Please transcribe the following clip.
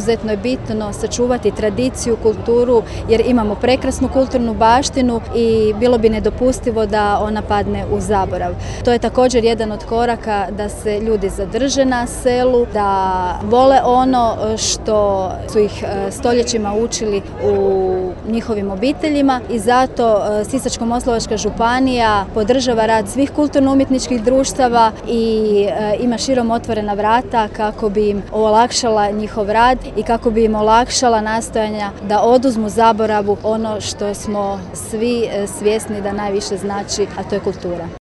izuzetno je bitno sačuvati tradiciju, kulturu, jer imamo prekrasnu kulturnu baštinu i bilo bi nedopustivo da ona padne u zaborav. To je također jedan od koraka da se ljudi zadrže na selu, da vole ono što su ih stoljećima učili u njihovim obiteljima i zato Sisačko-moslavačka županija podržava rad svih kulturno-umjetničkih društava i ima širom otvorena vrata kako bi im olakšala njihov rad i kako bi im olakšala nastojanja da oduzmu zaboravu ono što smo svi svjesni da najviše znači, a to je kultura.